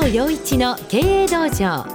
藤洋一の経営道場。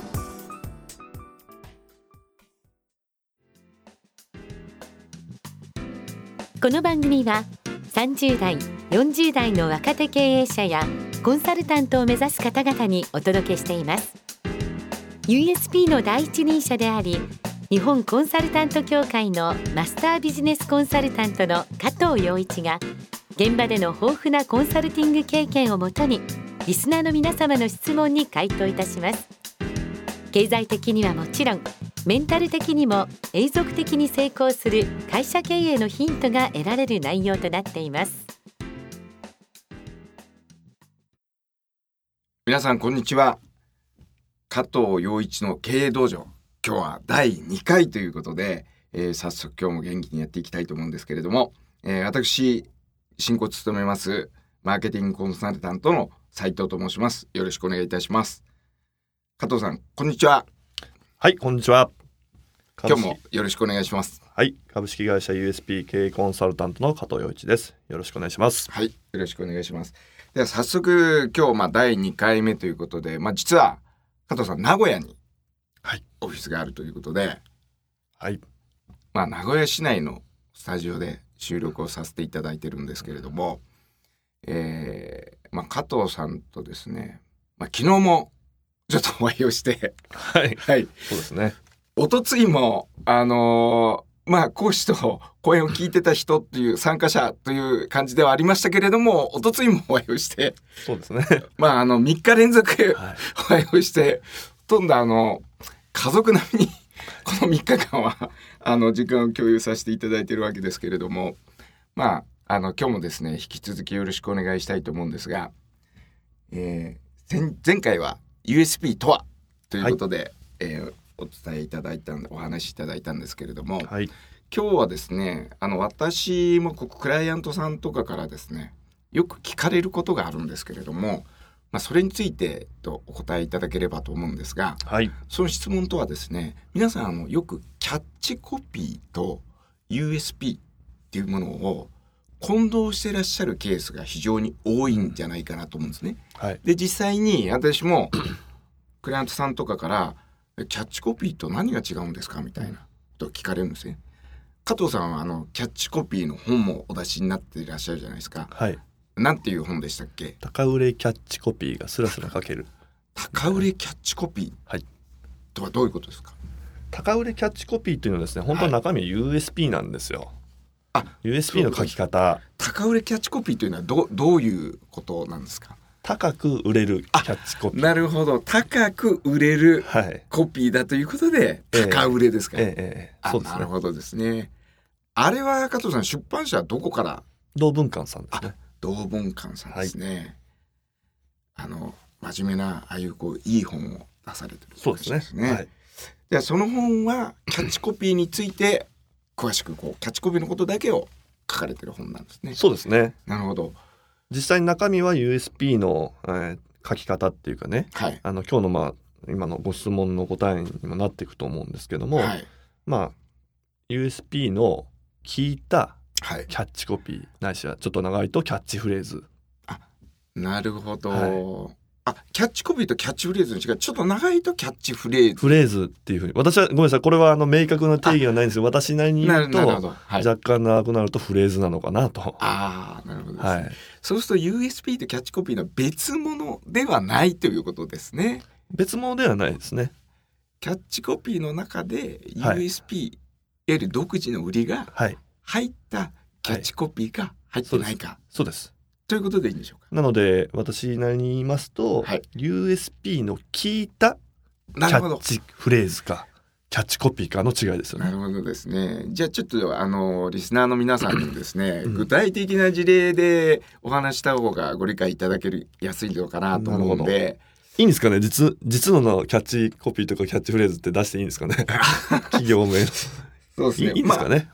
この番組は30代40代の若手経営者やコンサルタントを目指す方々にお届けしています。 USP の第一人者であり、日本コンサルタント協会のマスタービジネスコンサルタントの加藤洋一が、現場での豊富なコンサルティング経験をもとにリスナーの皆様の質問に回答いたします。経済的にはもちろん、メンタル的にも永続的に成功する会社経営のヒントが得られる内容となっています。 皆さんこんにちは。加藤洋一の経営道場、今日は第2回ということで、早速今日も元気にやっていきたいと思うんですけれども、私進行を務めますマーケティングコンサルタントの斉藤と申します。よろしくお願いいたします。加藤さんこんにちは。 はい、こんにちは。 今日もよろしくお願いします。 はい、株式会社 USP 経営コンサルタントの加藤洋一です。よろしくお願いします。 はい、よろしくお願いします。では早速今日第2回目ということで、実は加藤さん名古屋にオフィスがあるということで、 はい、 名古屋市内のスタジオで収録をさせていただいてるんですけれども、加藤さんとですね、昨日もちょっとお会いをしてはい、 はい、 そうですね。 おとついも講師と講演を聞いてた人っていう参加者という感じではありましたけれども、おとついもお会いをして、 そうですね。 3日連続お会いをして、ほとんど家族並みにこの3日間は時間を共有させていただいているわけですけれども、今日もですね引き続きよろしくお願いしたいと思うんですが、前回は USP とはということで、お伝えいただいたお話しいただいたんですけれども、 はい、 今日はですね私もクライアントさんとかからですねよく聞かれることがあるんですけれども、それについてお答えいただければと思うんですが、 はい、 その質問とはですね、皆さんよくキャッチコピーと USP っていうものを混同していらっしゃるケースが非常に多いんじゃないかなと思うんですね。 はい、 で実際に私もクライアントさんとかからキャッチコピーと何が違うんですかみたいなことを聞かれるんですね。加藤さんはキャッチコピーの本もお出しになっていらっしゃるじゃないですか。 はい、 なんていう本でしたっけ？ 高売れキャッチコピーがスラスラ書ける。 高売れキャッチコピーとはどういうことですか？ 高売れキャッチコピーというのはですね、本当は中身は USP なんですよ。USP の書き方。 高売れキャッチコピーというのはどういうことなんですか？ 高く売れるキャッチコピー。 なるほど、高く売れるコピーだということで、高売れですか？ そうですね。 なるほどですね。あれは加藤さん、出版社はどこから？ 同文館さんですね。 同文館さんですね。真面目なああいういい本を出されてる、 そうですね。はい、 じゃあその本はキャッチコピーについて詳しくキャッチコピーのことだけを書かれてる本なんですね。 そうですね。 なるほど。 実際に中身は USP の、書き方っていうかね、 はい、 今日の今のご質問の答えにもなっていくと思うんですけども、 はい、 USP の聞いたキはい、 ャッチコピーないしはちょっと長いとキャッチフレーズ。 なるほど、 はい、 キャッチコピーとキャッチフレーズの違い、ちょっと長いとキャッチフレーズっていうふうに、私はごめんなさい、これは明確な定義はないんですけど、私なりに言うと、 はい、 若干長くなるとフレーズなのかなと。 なるほどですね。 はい、 そうすると USP とキャッチコピーの別物ではないということですね。 別物ではないですね。 キャッチコピーの中で USP、いわゆる独自の売りが入ったキャッチコピーが入ってないか、 そうですということでいいんでしょうか？ なので私なりに言いますと、USP の聞いたキャッチフレーズかキャッチコピーかの違いですよね。 なるほどですね。じゃあちょっとリスナーの皆さんにですね、具体的な事例でお話した方がご理解いただけるやすいのかなと思うんで。 いいんですかね、実のキャッチコピーとかキャッチフレーズって出していいんですかね企業名そうですね。 いいんですかね。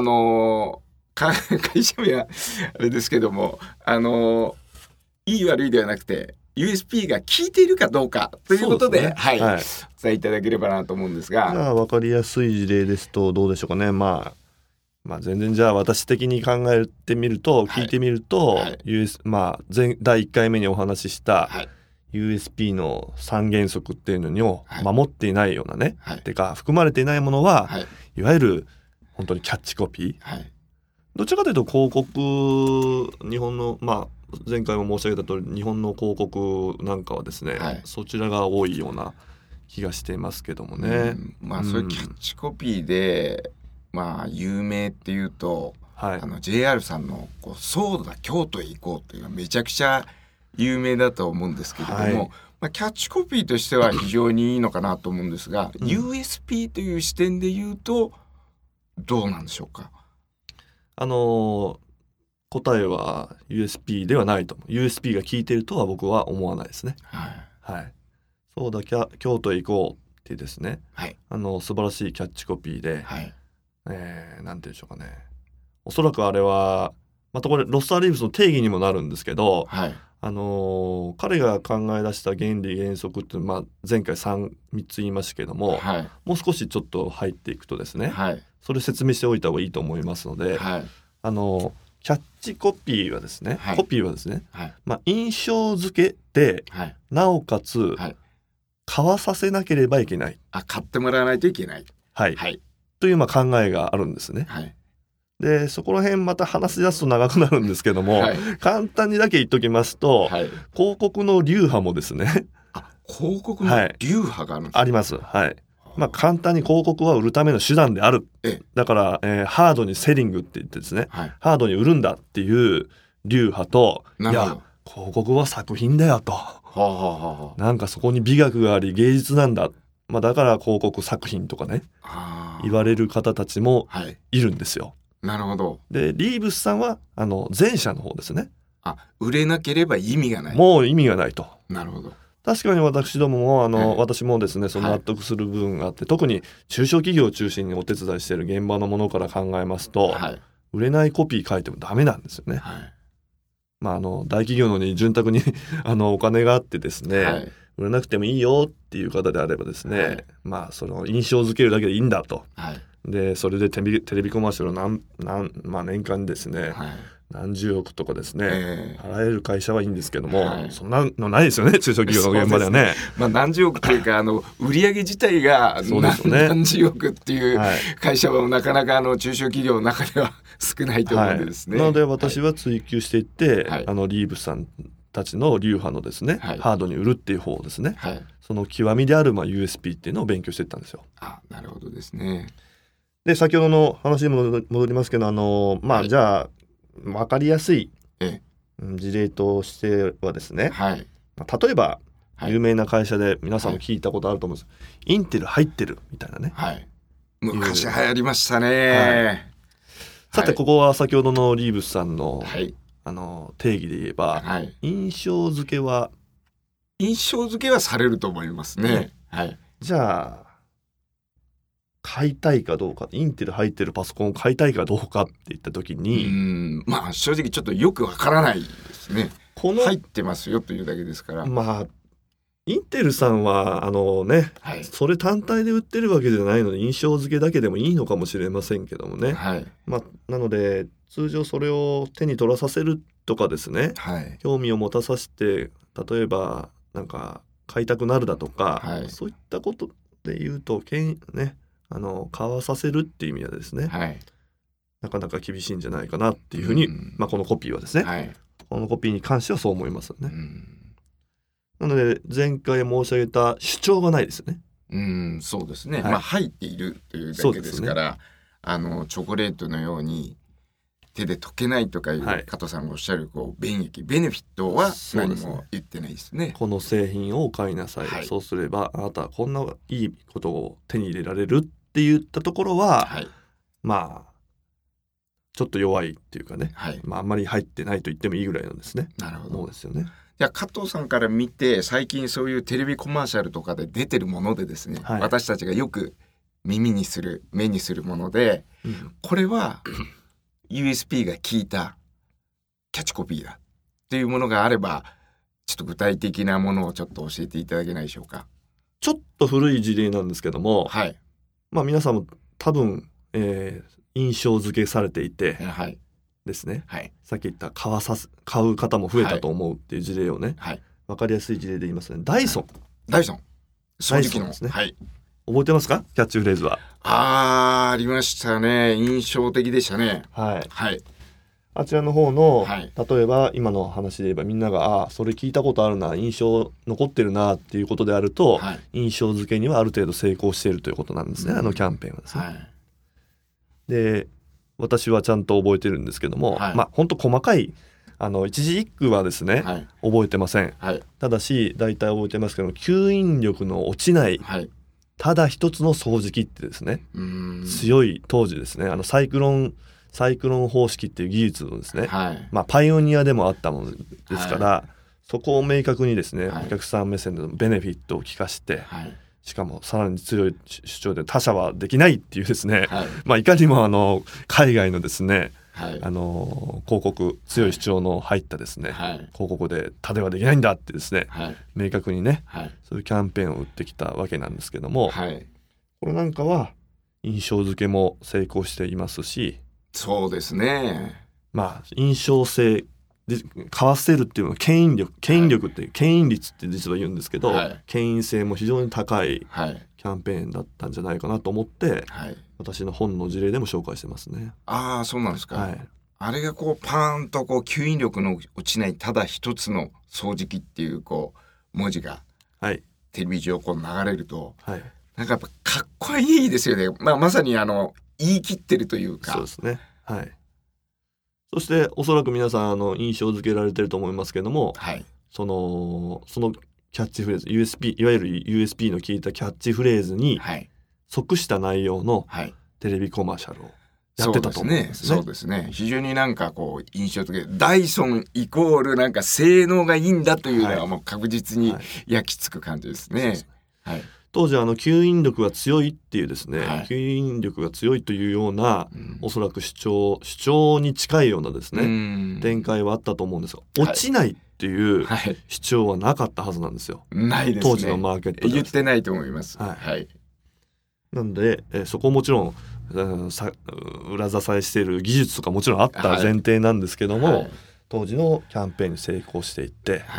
会社名はあれですけども、いい悪いではなくて USP が効いているかどうかということで、お伝えいただければなと思うんですが、 じゃあ分かりやすい事例ですとどうでしょうかね。全然じゃあ私的に考えてみると、聞いてみると、第1回目にお話しした、 USP の3原則っていうのを守っていないようなね、 はい、 てか含まれていないものは、はい、いわゆる本当にキャッチコピー、 はい、 どちらかというと広告、日本の前回も申し上げた通り日本の広告なんかはですね、はい、そちらが多いような気がしていますけどもね。 そういうキャッチコピーで有名っていうと、はい、JR さんのそうだ京都へ行こうっていうのはめちゃくちゃ有名だと思うんですけれども、はい、キャッチコピーとしては非常にいいのかなと思うんですが、USP という視点で言うとどうなんでしょうか。 答えは USP ではないと。 USP が効いているとは僕は思わないですね。はいはい、そうだ京都へ行こうっていうですね、はい、素晴らしいキャッチコピーで、はい、なんていうんでしょうかね。おそらくあれはまたこれロスターリーブスの定義にもなるんですけど、はい、彼が考え出した原理原則って、前回3つ言いましたけども、はい、もう少しちょっと入っていくとですね、はい、それ説明しておいた方がいいと思いますので、はい、キャッチコピーはですね、はい、コピーはですね、はい、印象付けで、はい、なおかつ、はい、買わさせなければいけない、 買ってもらわないといけない、 はいはい、という考えがあるんですね。はい、でそこら辺また話し出すと長くなるんですけども、はい、簡単にだけ言っときますと、はい、広告の流派もですね、 広告の流派があるんですか。 あります。はい。簡単に広告は売るための手段である。だから、ハードにセリングって言ってですね、はい、ハードに売るんだっていう流派と、いや広告は作品だよと、なんかそこに美学があり芸術なんだ、だから広告作品とかね言われる方たちもいるんですよ。 なるほど。 でリーブスさんは前者の方ですね。 売れなければ意味がない。 もう意味がないと。 なるほど。 確かに私どもも私もですねその納得する部分があって、はい、特に中小企業を中心にお手伝いしている現場のものから考えますと、はい、売れないコピー書いてもダメなんですよね。はい、大企業のに潤沢にお金があってですね、はい、売れなくてもいいよっていう方であればですね、はい、その印象付けるだけでいいんだと、はい、でそれでテレビコマーシャルを年間ですね、はい、何十億とかですね、払える会社はいいんですけども、はい、そんなのないですよね、中小企業の現場ではね。 何十億というか売上自体が何十億っていう会社はなかなか中小企業の中では少ないと思うんですね。 なので私は追求していって、リーブスさんたちの流派のですね、ハードに売るっていう方ですね、その極みであるUSP っていうのを勉強していったんですよ。 なるほどですね。 で先ほどの話に戻りますけどじゃあ分かりやすい事例としてはですね、例えば有名な会社で皆さんも聞いたことあると思うんです、インテル入ってるみたいなね、 昔流行りましたね。 さてここは先ほどのリーブスさんの、定義で言えば、印象付けはされると思いますね。 じゃあ買いたいかどうか、インテル入ってるパソコンを買いたいかどうかって言った時に正直ちょっとよくわからないですね。入ってますよというだけですから。 インテルさんはそれ単体で売ってるわけじゃないので印象付けだけでもいいのかもしれませんけどもね、なので通常それを手に取らさせるとかですね、興味を持たさせて例えばなんか買いたくなるだとか、そういったことで言うと買わさせるっていう意味ではですね、なかなか厳しいんじゃないかなっていうふうに、このコピーはですね、このコピーに関してはそう思いますよね。なので前回申し上げた主張がないですよね。 そうですね、入っているというだけですから、チョコレートのように手で溶けないとかいう、加藤さんがおっしゃる便益ベネフィットは何も言ってないですね。 この製品を買いなさい、そうすればあなたはこんないいことを手に入れられるって言ったところは、ちょっと弱いっていうかね、あんまり入ってないと言ってもいいぐらいなんですね。 なるほど。 そうですよね。 じゃあ加藤さんから見て最近そういうテレビコマーシャルとかで出てるものでですね、私たちがよく耳にする目にするもので、これはUSP が効いたキャッチコピーだっていうものがあればちょっと具体的なものをちょっと教えていただけないでしょうか。 ちょっと古い事例なんですけども、皆さんも多分、印象付けされていて、ですね、さっき言った買う方も増えたと思うっていう事例をね、 分かりやすい事例で言いますね。ダイソン掃除機のですね。 はい。 覚えてますか？キャッチフレーズは。 ありましたね。印象的でしたね。 はい。 はい。 あちらの方の、 はい、 例えば今の話で言えばみんながそれ聞いたことあるな、印象残ってるなっていうことであると、はい、印象付けにはある程度成功しているということなんですね、あのキャンペーンはですね。はい、で私はちゃんと覚えてるんですけども、はい、本当細かい一字一句はですね、はい、覚えてません、はい、ただし大体覚えてますけども、吸引力の落ちない、はい、ただ一つの掃除機ってですね、強い当時ですね、サイクロン方式っていう技術をですね、はい、パイオニアでもあったものですから、はい、そこを明確にですね、はい、お客さん目線でのベネフィットを聞かして、はい、しかもさらに強い主張で他社はできないっていうですね、はい、いかにも海外のですね、はい、広告強い主張の入ったですね、はい、広告で他ではできないんだってですね、はい、明確にね、はい、そういうキャンペーンを打ってきたわけなんですけども、はい、これなんかは印象付けも成功していますし、 そうですね。 印象性で買わせるっていうのは牽引力っていう牽引率って実は言うんですけど、はい、牽引性も非常に高いキャンペーンだったんじゃないかなと思って、はい、私の本の事例でも紹介してますね。 ああ、そうなんですか。はい、あれがこうパーンとこう吸引力の落ちないただ一つの掃除機っていうこう文字がテレビ上こう流れると、はい、なんかやっぱかっこいいですよね。まさに言い切ってるというか。 そうですね。はい。そしておそらく皆さん印象付けられてると思いますけども、はい、そのキャッチフレーズ USP いわゆる USP の効いたキャッチフレーズに即した内容のテレビコマーシャルをやってたと思うんですね。 そうですね。非常になんかこう印象的で、ダイソンイコールなんか性能がいいんだというのはもう確実に焼き付く感じですね。はい。 当時吸引力が強いっていうですね、はい、吸引力が強いというような、おそらく主張に近いようなですね、展開はあったと思うんですが、落ちないっていう主張はなかったはずなんですよ。 ないですね。 当時のマーケットで言ってないと思います。はい。はい、 なんで、そこもちろん、裏支えしている技術とかもちろんあった前提なんですけども、はい、当時のキャンペーンに成功していって、はい、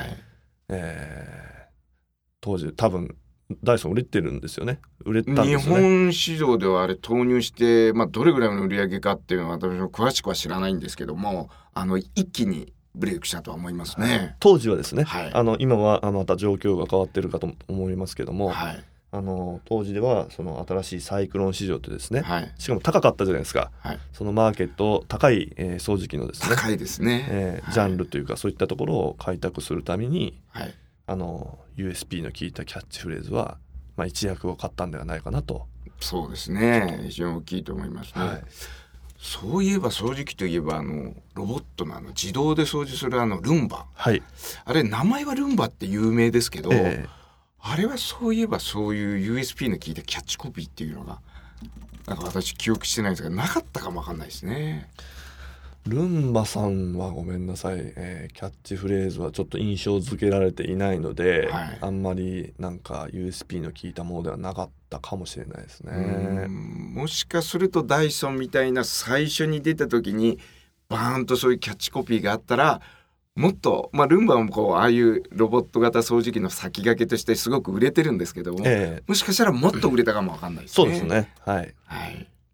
当時多分ダイソン売れてるんですよね。売れたんですよね。 日本市場ではあれ投入して、どれぐらいの売り上げかっていうのは私も詳しくは知らないんですけども、一気にブレイクしたとは思いますね。はい、 当時はですね、はい、今はまた状況が変わってるかと思いますけども、はい、当時ではその新しいサイクロン市場ってですね、はい、しかも高かったじゃないですか。はい、そのマーケット高い、掃除機のですね、 高いですね、 ジャンルというかそういったところを開拓するために、はい、USP の効いたキャッチフレーズは、一役を買ったんではないかなと。 そうですね、非常に大きいと思いますね。はい、そういえば掃除機といえばロボットの自動で掃除するルンバ、はい、あれ名前はルンバって有名ですけど、あれはそういえばそういう USP の効いたキャッチコピーっていうのがなんか私記憶してないんですが、なかったかもわかんないですね。 ルンバさんはごめんなさい、キャッチフレーズはちょっと印象付けられていないので、はい、あんまりなんか USP の効いたものではなかったかもしれないですね。 もしかするとダイソンみたいな最初に出た時にバーンとそういうキャッチコピーがあったらもっと、ルンバもこうああいうロボット型掃除機の先駆けとしてすごく売れてるんですけども、もしかしたらもっと売れたかもわかんないですね。 そうですね。はい。はい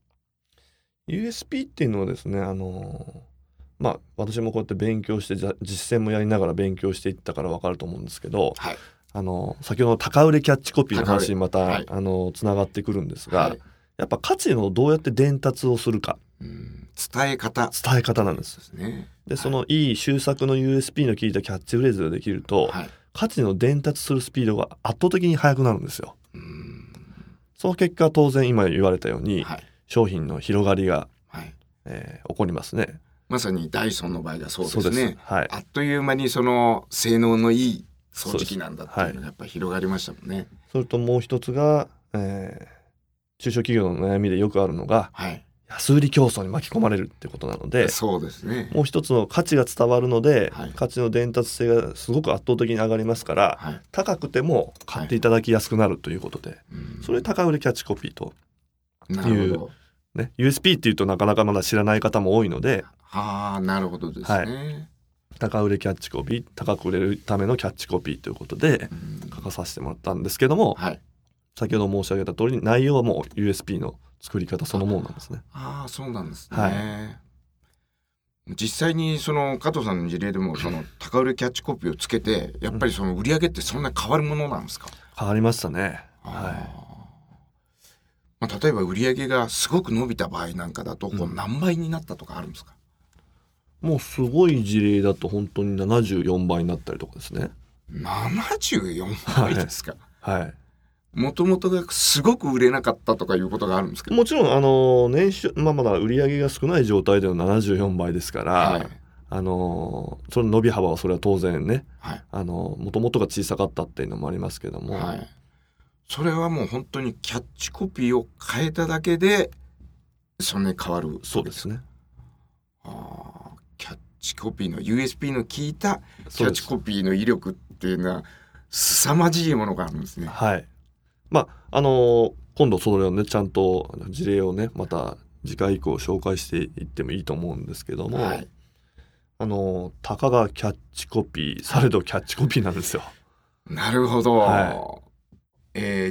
。USP っていうのはですね、私もこうやって勉強して実践もやりながら勉強していったから分かると思うんですけど、はい、先ほどの高売れキャッチコピーの話にまた、はい、つながってくるんですが、はい、やっぱ価値をどうやって伝達をするか、 伝え方なんです。で、そのいい修作の USP の効いたキャッチフレーズができると、はい、価値の伝達するスピードが圧倒的に速くなるんですよ。その結果当然今言われたように、はい、商品の広がりが、はい起こりますね。 まさにダイソンの場合がそうですね。はい、あっという間にその性能のいい掃除機なんだっていうのがやっぱり広がりましたもんね。 それともう一つが、中小企業の悩みでよくあるのが、はい、安売り競争に巻き込まれるってことなので、 そうですね。 もう一つの価値が伝わるので、はい、価値の伝達性がすごく圧倒的に上がりますから、はい、高くても買っていただきやすくなるということで、はい、それ高売りキャッチコピーというね、USP っていうとなかなかまだ知らない方も多いので、 なるほどですね。はい、 高売れキャッチコピー、高く売れるためのキャッチコピーということで書かさせてもらったんですけども、はい、先ほど申し上げた通り内容はもう USP の作り方そのものなんですね。 そうなんですね。はい、実際にその加藤さんの事例でもその高売れキャッチコピーをつけてやっぱりその売り上げってそんな変わるものなんですか？ 変わりましたね。 例えば売り上げがすごく伸びた場合なんかだとこう何倍になったとかあるんですか？ もうすごい事例だと本当に74倍になったりとかですね。 74倍ですか？ はい。 もともとがすごく売れなかったとかいうことがあるんですか？ もちろん年収、まだ売り上げが少ない状態での74倍ですから、はい、その伸び幅はそれは当然ね、はい、もともとが小さかったっていうのもありますけども、はい、 それはもう本当にキャッチコピーを変えただけでそんなに変わる。 そうですね。 キャッチコピーの USP の効いたキャッチコピーの威力っていうのは凄まじいものがあるんですね。 はい。今度それをねちゃんと事例をねまた次回以降紹介していってもいいと思うんですけども、はい、たかがキャッチコピーされどキャッチコピーなんですよ。 なるほど。はい、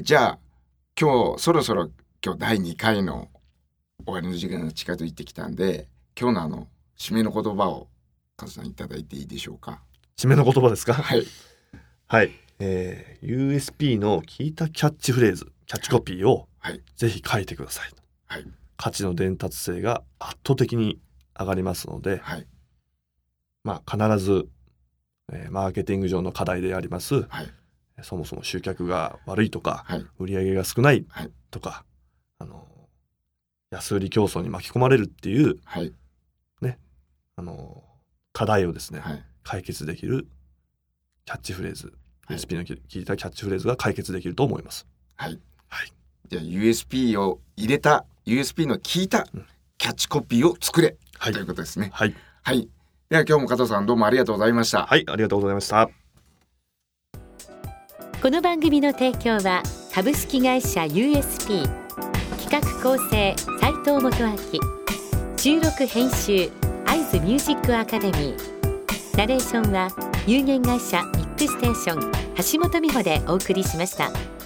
じゃあ今日そろそろ今日第2回の終わりの時間が近づいてきたんで今日の締めの言葉を加藤さんいただいていいでしょうか？ 締めの言葉ですか？ はい、 はい、USP の効いたキャッチフレーズキャッチコピーをぜひ書いてください、はい、価値の伝達性が圧倒的に上がりますので、はい、必ず、マーケティング上の課題であります、はい、そもそも集客が悪いとか、はい、売り上げが少ないとか、はい、安売り競争に巻き込まれるっていう、はいね、課題をですね、はい、解決できるキャッチフレーズ、USP の効いたキャッチフレーズが解決できると思います。 はい、はい、じゃあ USP を入れた USP の効いたキャッチコピーを作れ、ということですね。はい、はい、では今日も加藤さんどうもありがとうございました。 はい、ありがとうございました。 この番組の提供は株式会社 USP 企画構成斉藤元明、収録編集会津ミュージックアカデミー、ナレーションは有限会社ミックステーション橋本美穂でお送りしました。